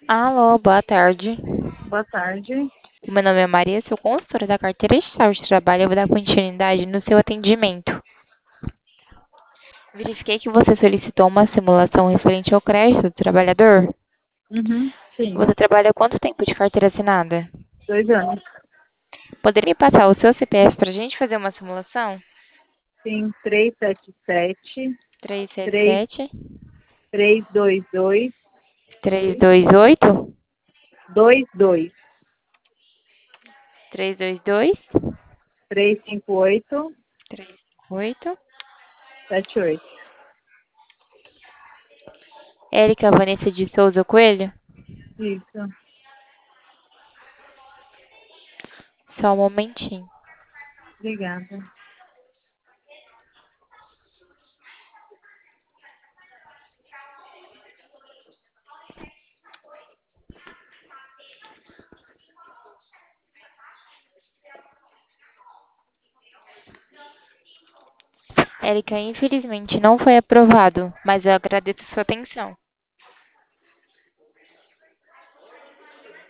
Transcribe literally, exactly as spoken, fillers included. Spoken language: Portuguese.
Alô, boa tarde. Boa tarde. Meu nome é Maria, sou consultora da carteira de saúde de trabalho. Eu vou dar continuidade no seu atendimento. Verifiquei que você solicitou uma simulação referente ao crédito do trabalhador. Uhum, sim, Você trabalha há quanto tempo de carteira assinada? dois anos. Poderia me passar o seu C P F para a gente fazer uma simulação? Sim, três sete sete, Três sete três, sete, três dois dois, três dois oito, dois dois, três dois dois, três cinco oito, três oito. sete oito. Érica Vanessa de Souza Coelho? Isso, Só um momentinho. obrigada. Érica, infelizmente não foi aprovado, mas eu agradeço sua atenção.